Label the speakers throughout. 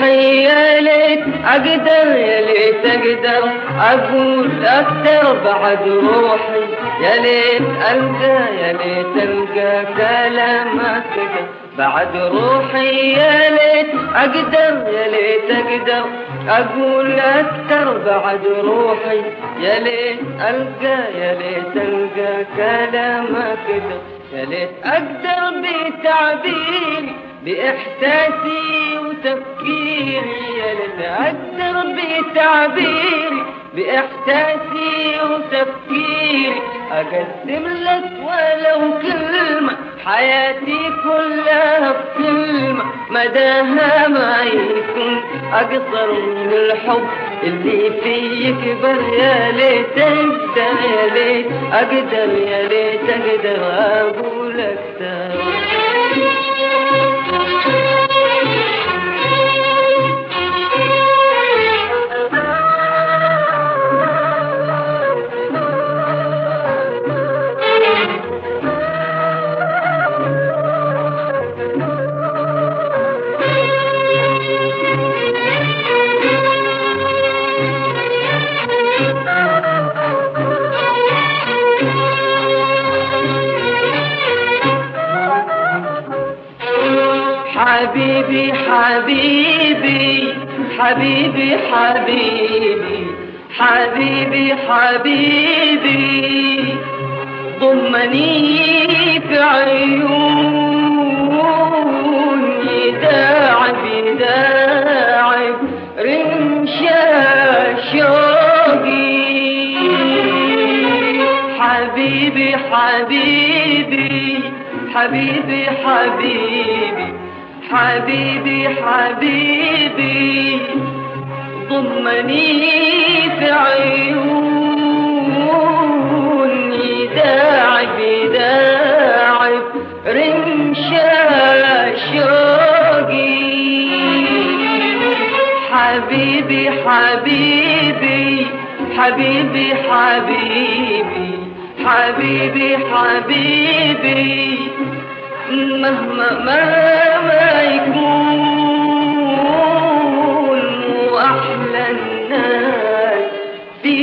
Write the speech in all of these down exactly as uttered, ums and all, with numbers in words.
Speaker 1: روحي يا ليت أقدر، يا ليت أقدر أقول أكتر بعد روحي، يا ليت ألقى، يا ليت ألقى كلامك كده بعد روحي، يا ليت أقدر، يا ليت أقدر أقول أكتر بعد روحي، يا ليت ألقى، يا ليت ألقى كلامك كده، يا ليت أقدر بتعبيري بإحساسي وتفكيري، يا ليت أقدر بتعبيري بإحساسي وتفكيري أقدم لك ولو كلمة، حياتي كلها بكلمة مداها ما يكون أقصر من الحب اللي فيه يكبر، يا ليت أقدر، يا ليت أقدر، يا ليت أقدر أقول أكتر. حبيبي حبيبي حبيبي حبيبي حبيبي حبيبي ضمني في عيوني داعب داعب رمشا شوقي، حبيبي حبيبي حبيبي حبيبي حبيبي حبيبي ضمني في عيوني داعب داعب رمشا شوقي، حبيبي حبيبي حبيبي حبيبي حبيبي حبيبي مهما مهما يكون وأحلى الناس في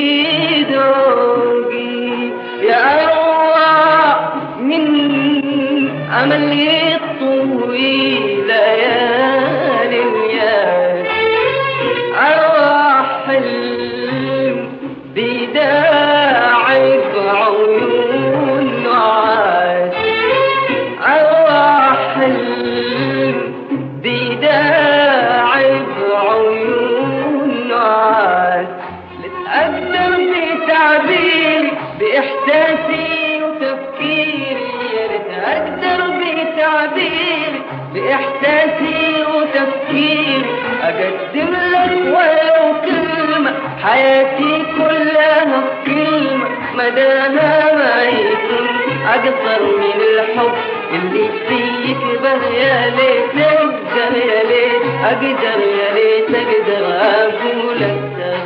Speaker 1: ذوقي، يا أروع من أمل الطويل ليالي الياس، أروع حلم بداعب عيون نعاس، بداعب عيون نعاس، لتقدر بتعبيري بإحساسي وتفكيري، يا ريت أقدر بتعبيري بإحساسي وتفكيري أقدم لك ولو كلمة، حياتي كلها بكلمة مداها ما يكون أقصر من الحب اللي فيه يكبر، يا ليت أقدر، يا ليت أقدر، يا ليت أقدر أقول أكتر.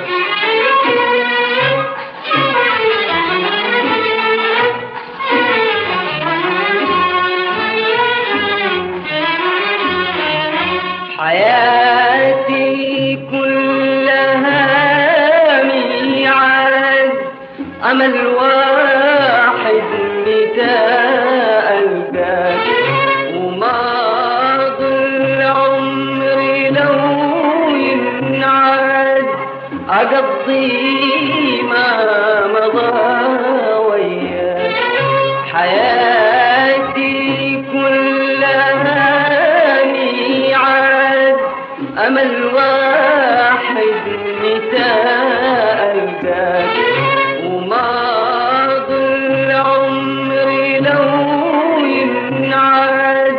Speaker 1: حياتي كلها ميعاد أمل واحد متى ألقاك، وما ضل عمري لو ينعاد أقضي ما مضى وياك، حياتي كلها ميعاد أمل واحد متى ألقاك، وما ضل عمري لو ينعاد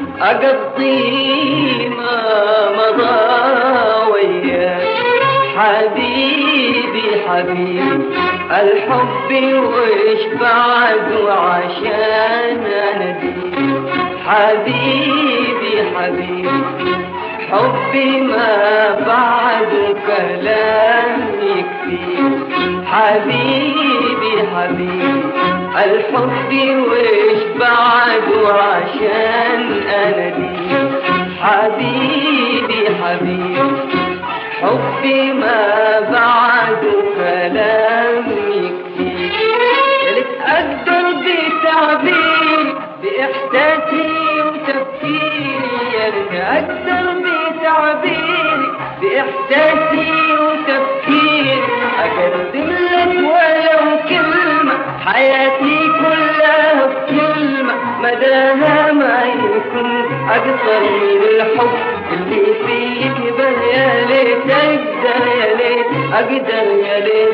Speaker 1: أقضي ما مضى وياك، حبيبي حبيبي الحب وإيش بعد وعشان أناديك، حبيبي حبيبي حبي ما بعد كلام يكفيك، حبيبي حبيبي الحب وإيش بعد وعشان أناديك، حبيبي حبيبي حبي ما بعد كلامي كتير، يا ريت أقدر بتعبيري بإحساسي وتفكيري، يا ريت أقدر بتعبيري بإحساسي وتفكيري أقدم لك ولو كلمة حياتي كلها بكلمة مداها ما يكون أقصر من الحب اللي فيك. بل يا ليت أقدر يا ليت أقدر يا ليت